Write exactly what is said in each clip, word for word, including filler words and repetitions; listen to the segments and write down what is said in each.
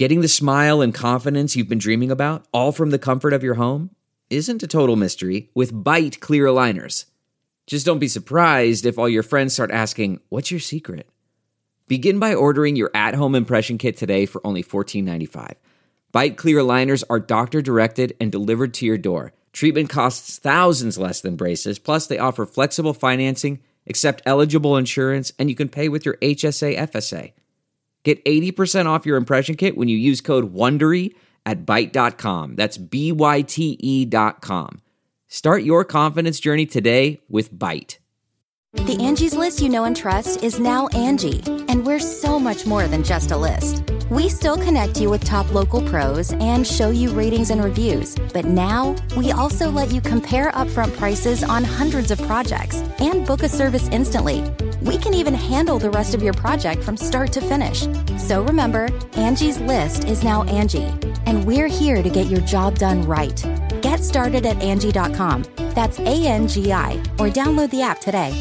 Getting the smile and confidence you've been dreaming about, all from the comfort of your home, isn't a total mystery with Byte clear aligners. Just don't be surprised if all your friends start asking, "What's your secret?" Begin by ordering your at-home impression kit today for only fourteen ninety-five. Byte clear aligners are doctor-directed and delivered to your door. Treatment costs thousands less than braces, plus they offer flexible financing, accept eligible insurance, and you can pay with your H S A F S A. Get eighty percent off your impression kit when you use code WONDERY at byte dot com. That's B Y T E dot com. Start your confidence journey today with Byte. The Angie's List you know and trust is now Angie, and we're so much more than just a list. We still connect you with top local pros and show you ratings and reviews, but now we also let you compare upfront prices on hundreds of projects and book a service instantly. We can even handle the rest of your project from start to finish. So remember, Angie's List is now Angie, and we're here to get your job done right. Get started at Angie dot com. That's A N G I, or download the app today.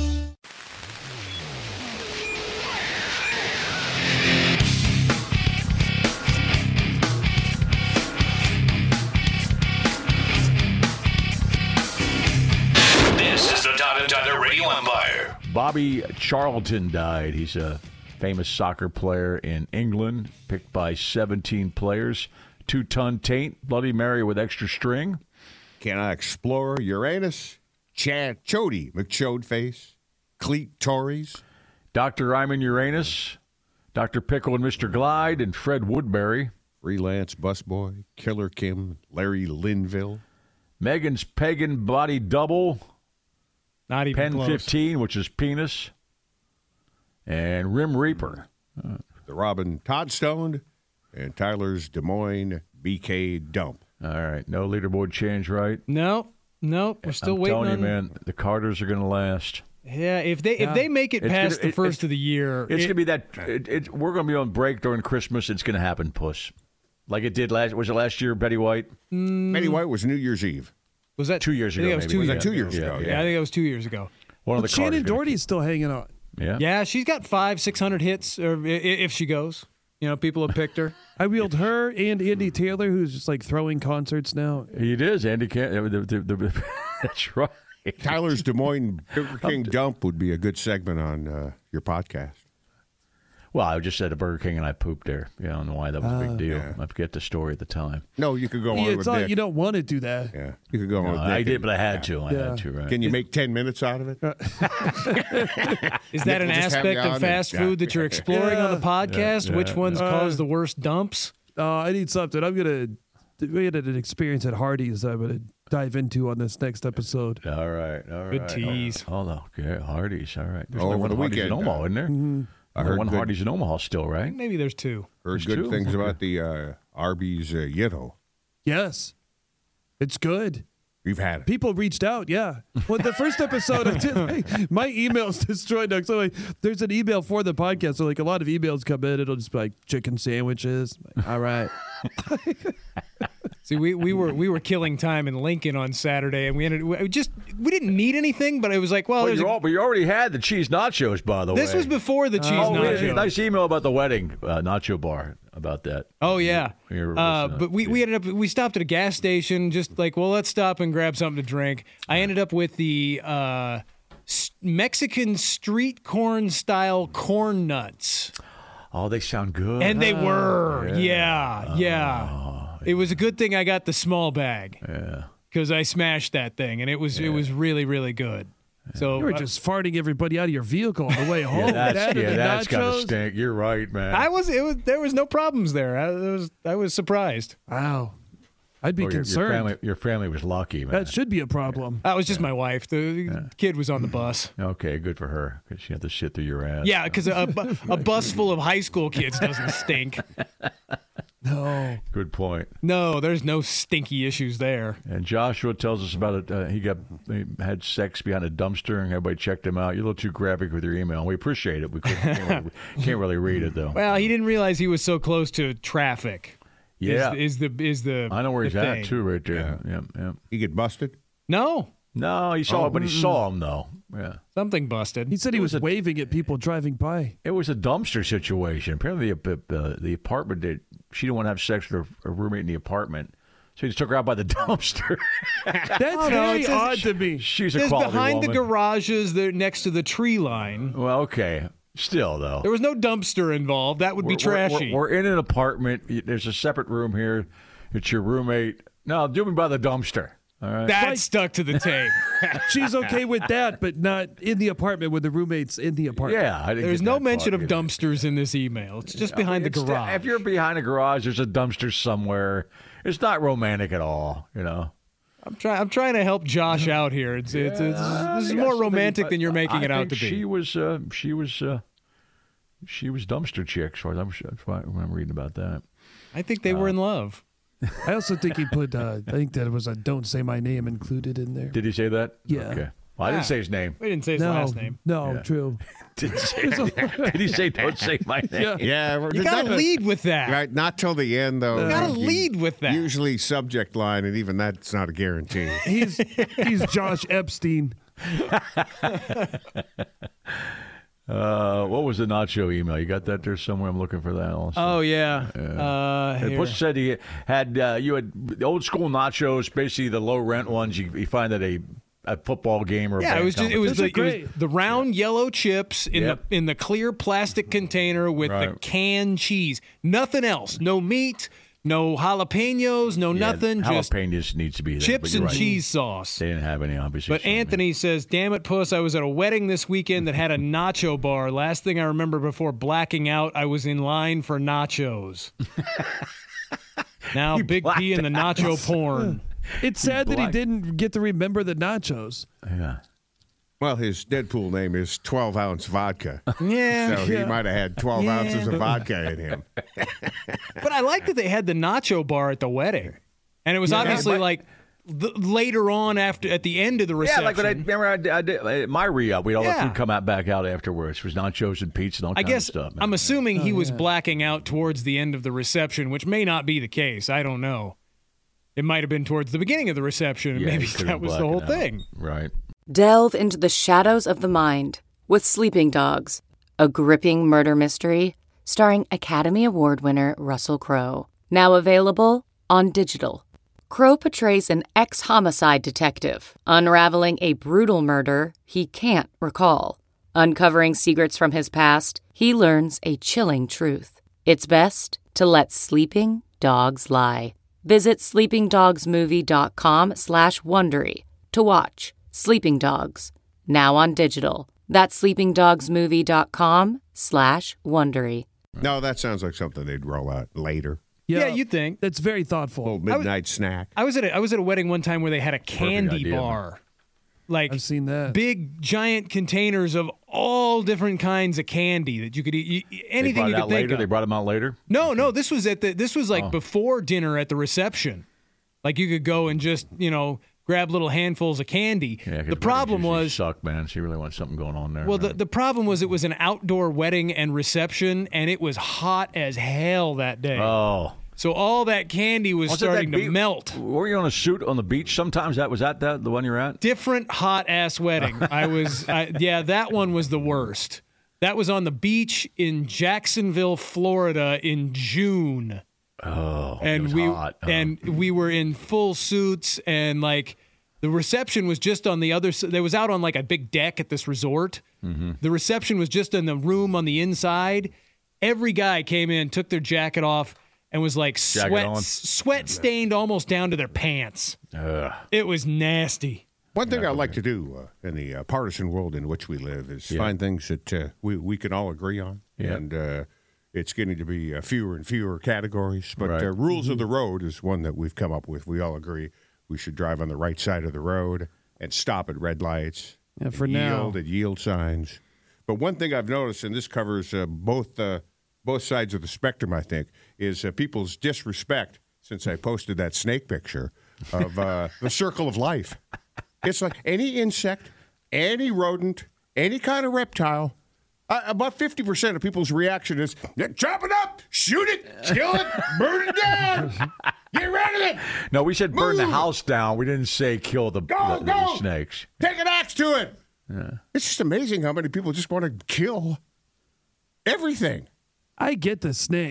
This is the Todd and Tyler Radio Empire. Bobby Charlton died. He's a famous soccer player in England, picked by seventeen players. Two-ton taint, Bloody Mary with extra string. Can I explore Uranus? Chad Chody, McChodeface, Cleat Tories. Doctor Ryman Uranus, Doctor Pickle and Mister Glide, and Fred Woodbury. Freelance Busboy, Killer Kim, Larry Linville. Megan's Pagan Body Double. Not even Pen close. fifteen, which is penis. And Rim Reaper. Uh, The Robin Todd Stoned, and Tyler's Des Moines B K Dump. all right, no leaderboard change, right? No, no, we're still I'm waiting telling on. you, man, the Carters are going to last. Yeah, if they Yeah. if they make it It's past gonna- the it- first it- of the year, It's it- going to be that it, it, we're going to be on break during Christmas. It's going to happen, puss. Like it did last. Was it last year, Betty White? Betty White was New Year's Eve. was that Two years I think ago, that was maybe. two Was years. that two years Yeah, ago? Yeah, Yeah. I think that was two years ago. One of Well, the Shannon Carters gonna Doherty's still hanging on. keep- Yeah. Yeah, she's got five, six hundred hits, or i- i- if she goes. You know, people have picked her. I wheeled her and Andy Taylor, who's just like throwing concerts now. It is. Andy can't. The, the, the, that's right. Tyler's Des Moines Burger King Dump would be a good segment on uh, your podcast. Well, I just said a Burger King and I pooped there. Yeah, I don't know why that was a big deal. yeah. I forget the story at the time. No, you could go on Yeah, with it's not, Dick. you don't want to do that. Yeah, you could go on No, with Dick. I did, and- but I had to. I Yeah. had to, right? Can you make ten minutes out of it? Is that an We'll just have aspect you on of and- fast yeah. food that you're exploring on the podcast? Yeah, Which yeah, ones yeah. cause Uh, the worst dumps? Uh, I need something. I'm gonna. We had an experience at Hardee's that I'm gonna dive into on this next episode. All right, all right. Good tease. Hold on. Okay, Hardee's. All right. There's Oh, only over one the Hardee's in weekend, Omaha, uh, isn't there? Mm-hmm. I Only heard one good- Hardee's in Omaha still, right? Maybe there's two. Heard There's good two. things Okay. about the uh, Arby's uh, Yitto. Yes, it's good. You've had it. People reached out. Yeah. Well, the first episode, I did, my email's destroyed now. So like, there's an email for the podcast. So like a lot of emails come in. It'll just be like chicken sandwiches. Like, all right. See, we, we were we were killing time in Lincoln on Saturday, and we ended we just we didn't need anything, but it was like, well, Well, there's you a- all, but you already had the cheese nachos, by the this way. was before the cheese Oh, we had a nacho. nice email about the wedding uh, nacho bar about that. Oh yeah, You're uh, listening. but we, we ended up we stopped at a gas station, just like, well, let's stop and grab something to drink. I ended up with the uh, s- Mexican street corn style corn nuts, Oh, they sound good. and they were, yeah, yeah. Oh, It was a good thing I got the small bag yeah. because I smashed that thing, and it was it was really really good. So You were uh, just farting everybody out of your vehicle on the way home. Yeah, that's, That and yeah, the that's gotta nachos. stink. You're right, man. I was it was there was no problems there. I was I was surprised. Wow. I'd be Oh, your, your concerned. family, your family was lucky, man. That should be a problem. That was just my wife. The kid was on the bus. Okay, good for her because she had to shit through your ass. Yeah, because a, bu- a bus full of high school kids doesn't stink. No. Good point. No, there's no stinky issues there. And Joshua tells us about it. Uh, he got he had sex behind a dumpster, and everybody checked him out. You're a little too graphic with your email. We appreciate it. We couldn't- can't, really, can't really read it though. Well, he didn't realize he was so close to traffic. Yeah, is, is the is the I know where he's the at thing. too, right there. Yeah, yeah. You get busted? No, No, he saw Oh, it, but he saw him though. Yeah, something busted. He said he was, waving at people driving by. it was a dumpster situation. Apparently, the uh, the apartment that she didn't want to have sex with her, her roommate in the apartment. So he just took her out by the dumpster. That's Oh, no, very it says- odd to me. She's a There's quality behind the woman. garages, there next to the tree line. Well, okay. Still, though. There was no dumpster involved. That would be We're- we're- trashy. We're, we're in an apartment. There's a separate room here. It's your roommate. No, do me by the dumpster. All right. that Right. stuck to the tape. She's okay with that, but not in the apartment with the roommates in the apartment. Yeah. I didn't There's get no that mention part of either. dumpsters in this email. It's just behind the It's- garage. If you're behind a garage, there's a dumpster somewhere. It's not romantic at all, you know. I'm trying. I'm trying to help Josh out here. It's, it's, it's Uh, this is I got more something- romantic than you're making I it out think to be. She was. Uh, she was. Uh, she was dumpster chick. As far as I'm, that's why I'm reading about that. I think they were Uh, in love. I also think he put. Uh, I think that it was a "Don't say my name" included in there. Did he say that? Yeah. Okay. Well, I didn't say his name. We didn't say his no, last name. no, Yeah. true. Did he say, did he say don't say my name? Yeah. Yeah, we're- You gotta not, lead with that. right, not till the end though. You gotta You- lead with that. Usually subject line, and even that's not a guarantee. He's he's Josh Epstein. Uh, what was the nacho email? You got that there somewhere? I'm looking for that also. Oh yeah. Uh, And here. Bush said he had uh, you had the old school nachos, basically the low rent ones. You, you find at a, a football game or a Yeah, it band was just it was Those the are it was great. the round yellow chips in Yep. the in the clear plastic container with the Right. canned cheese. Nothing else. No meat. No jalapenos. No Yeah, nothing. Just jalapenos needs to be there, but chips you're and right. cheese sauce. They didn't have any, obviously. But so, I mean- Anthony says, "Damn it, Puss! I was at a wedding this weekend that had a nacho bar. Last thing I remember before blacking out, I was in line for nachos. Now, He Big P and the nacho porn. It's sad that he black. didn't get to remember the nachos. yeah. Well, his Deadpool name is twelve ounce vodka. Yeah, So he might have had twelve Yeah. ounces of vodka in him. but I like that they had the nacho bar at the wedding, and it was obviously but- like the, later on after at the end of the Yeah, reception. like when I remember I did, I did at my re-up, we'd all let Yeah. food come out back out afterwards. It was nachos and pizza and all I kinds guess of stuff. I'm assuming Oh, he was blacking out towards the end of the reception, which may not be the case. I don't know. It might have been towards the beginning of the reception, and Yeah, maybe he could've that was the blacking whole out. thing. Right. Delve into the shadows of the mind with Sleeping Dogs, a gripping murder mystery starring Academy Award winner Russell Crowe. Now available on digital. Crowe portrays an ex-homicide detective unraveling a brutal murder he can't recall. Uncovering secrets from his past, he learns a chilling truth. It's best to let sleeping dogs lie. Visit sleepingdogsmovie.com slash Wondery to watch Sleeping Dogs, now on digital. That's sleepingdogsmovie.com slash Wondery. No, that sounds like something they'd roll out later. Yeah, you'd think. That's very thoughtful. Little midnight snack. I was at a, I was at a wedding one time where they had a candy idea. bar, like I've seen that. big giant containers of all different kinds of candy that you could eat. You, They anything brought you it could out think later. of. They brought them out later. No, no, this was at the this was Oh. like before dinner at the reception. Like you could go and just, you know, grab little handfuls of candy. Yeah, 'cause the problem weddings usually was suck, man. So you really want something going on there. well, the, right? the problem was it was an outdoor wedding and reception, and it was hot as hell that day. oh. So all that candy was Was it that starting to be- melt. Were you on a shoot on the beach sometimes? That was that that the one you're at? Different hot ass wedding. I was, I, yeah, that one was the worst. That was on the beach in Jacksonville, Florida, in June. Oh, it and was we hot. Oh. and we were in full suits, and like the reception was just on the other side. They was out on like a big deck at this resort. Mm-hmm. The reception was just in the room on the inside. Every guy came in, took their jacket off, and was like Jacket sweat on. sweat stained almost down to their pants. Ugh. It was nasty. One thing I like to do uh, in the uh, partisan world in which we live is Yeah. find things that uh, we, we can all agree on. Yeah. And uh, it's getting to be uh, fewer and fewer categories. But Right. uh, rules of the road is one that we've come up with. We all agree we should drive on the right side of the road and stop at red lights. Yeah, and for now. yield at yield signs. But one thing I've noticed, and this covers uh, both uh, both sides of the spectrum, I think, is uh, people's disrespect since I posted that snake picture of uh, the circle of life. It's like any insect, any rodent, any kind of reptile. Uh, about fifty percent of people's reaction is, "Yeah, chop it up, shoot it, kill it, burn it down, get rid of it, No, we said burn the Move. house down. We didn't say kill the, Go, the, the go. snakes. take an axe to it." It's just amazing how many people just want to kill everything. I get the snake.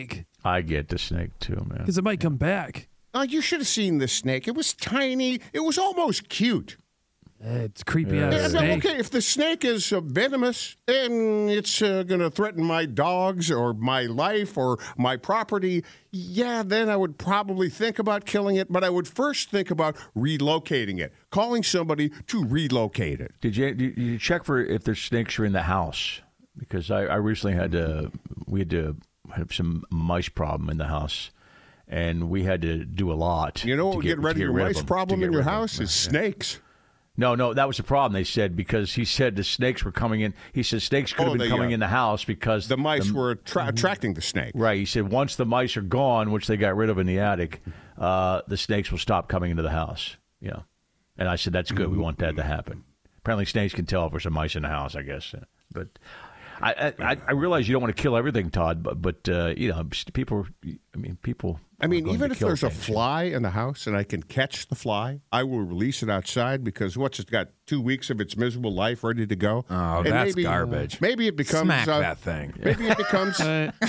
I get the snake too, man. Because it might come back. Oh, you should have seen this snake. It was tiny. It was almost cute. Uh, it's creepy Yeah. ass Yeah, now, snake. okay, if the snake is uh, venomous and it's uh, going to threaten my dogs or my life or my property, yeah, then I would probably think about killing it. But I would first think about relocating it, calling somebody to relocate it. Did you, did you check for if there's snakes are in the house? Because I, I recently had to, we had to have some mice problem in the house, and we had to do a lot. You know what to would get, get rid to of your rid mice them, problem to in get your rid of house them. is snakes. No, no, that was the problem. They said because he said the snakes were coming in. He said snakes could Oh, have been they, coming uh, in the house because The mice were attra- attracting the snake. Right. He said once the mice are gone, which they got rid of in the attic, uh, the snakes will stop coming into the house. Yeah. And I said, that's good. We want that to happen. Apparently snakes can tell if there's some mice in the house, I guess. But I I, I realize you don't want to kill everything, Todd, but, but uh, you know, people, I mean, people. I mean, are going even to if kill there's a things. fly in the house and I can catch the fly, I will release it outside because what's it got two weeks of its miserable life ready to go. Oh, And that's maybe, garbage. Maybe it becomes Smack uh, that thing. Maybe it becomes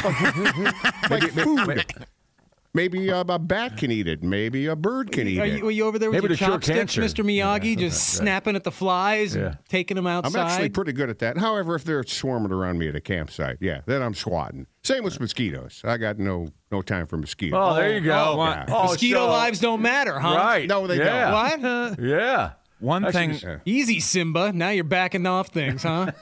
like food. Maybe uh, a bat can eat it. Maybe a bird can eat Are it. you, are you over there with Maybe your to cure chopsticks, cancer. Mister Miyagi, just snapping at the flies Yeah. and taking them I'm outside? actually pretty good at that. However, if they're swarming around me at a campsite, yeah, then I'm swatting. Same with mosquitoes. I got no no time for mosquitoes. Oh, there you go. Oh, yeah. Oh, Mosquito so- lives don't matter, huh? Right. No, they yeah. What? Yeah. One Actually, thing, uh, Easy, Simba. Now you're backing off things, huh?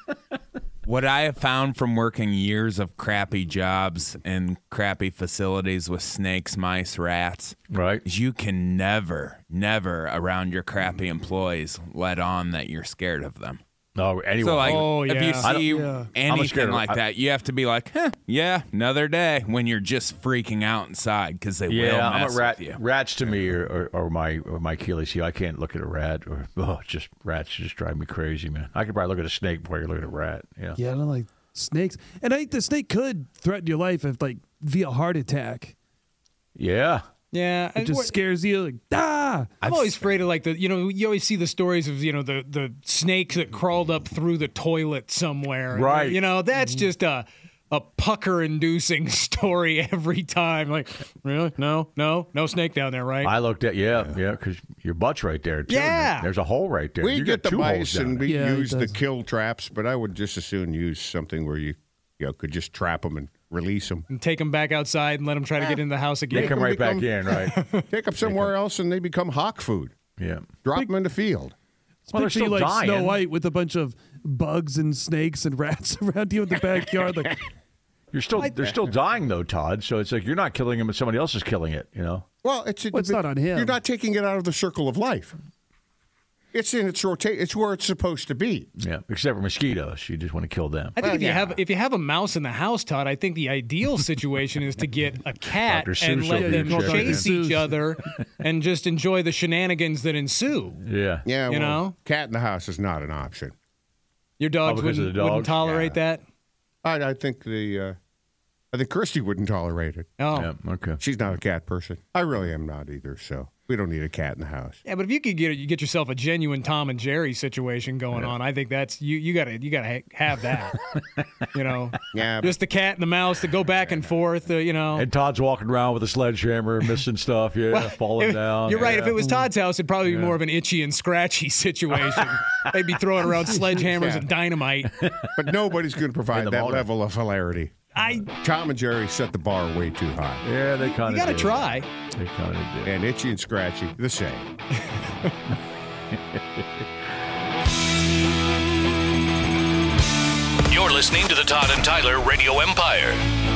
what I have found from working years of crappy jobs and crappy facilities with snakes, mice, rats, Right. is you can never, never around your crappy employees let on that you're scared of them. No, anyway. So, like, Oh, if yeah. you I don't- see yeah. I'm scared anything of- like I- that, you have to be like, huh, yeah, another day, when you're just freaking out inside because they will yeah, I'm mess a rat. with you. Rats to me are, are, are my or my Achilles heel. I can't look at a rat or oh, just rats just drive me crazy, man. I could probably look at a snake before I could look at a rat. Yeah. Yeah, I don't like snakes. And I think the snake could threaten your life if, like, via heart attack. Yeah. Yeah. It just scares you. Like, ah! I'm always afraid of like the, you know, you always see the stories of, you know, the, the snake that crawled up through the toilet somewhere. Right. You know, that's just a, a pucker inducing story every time. Like, really? No, no, no snake down there, right? I looked at yeah, yeah, because your butt's right there too. Yeah. There's a hole right there. We you get got the two holes mice down and there. we Yeah, it use the does. kill traps, but I would just as soon use something where you, you know, could just trap them and release them. and take them back outside and let them try to get in the house again. They come right back in, right? Take them somewhere else and they become hawk food. Yeah. Drop them in the field. Well, they're Picture you still like dying. Snow White with a bunch of bugs and snakes and rats around you in the backyard. Like, You're still they're still dying though, Todd. So it's like you're not killing them, and somebody else is killing it. You know. Well, it's, Well, it's not on him. You're not taking it out of the circle of life. It's in its rotate. It's where it's supposed to be. Yeah. Except for mosquitoes, you just want to kill them. I think Well, if you yeah. have if you have a mouse in the house, Todd, I think the ideal situation is to get a cat Doctor and Seuss let over them there, Jeff. chase Doctor each Seuss. other and just enjoy the shenanigans that ensue. Yeah. Yeah, You well, know? cat in the house is not an option. Your dogs Oh, because of wouldn't, the wouldn't dogs? tolerate that. I, I think the uh, I think Christy wouldn't tolerate it. Oh, Yeah. Okay. She's not a cat person. I really am not either. So we don't need a cat in the house. yeah, but if you could get you get yourself a genuine Tom and Jerry situation going on, I think that's you. You gotta you gotta ha- have that. you know, Yeah, just the cat and the mouse that go back and forth. Uh, you know, And Todd's walking around with a sledgehammer, missing stuff. Yeah, Well, falling if- down. You're right. Yeah. If it was Todd's house, it'd probably be more of an itchy and scratchy situation. They'd be throwing around sledgehammers Yeah. and dynamite. but nobody's going to In provide the that morning. level of hilarity. I Tom and Jerry set the bar way too high. Yeah, they kind you of. got to try. They kind of did. And itchy and scratchy, the same. You're listening to the Todd and Tyler Radio Empire.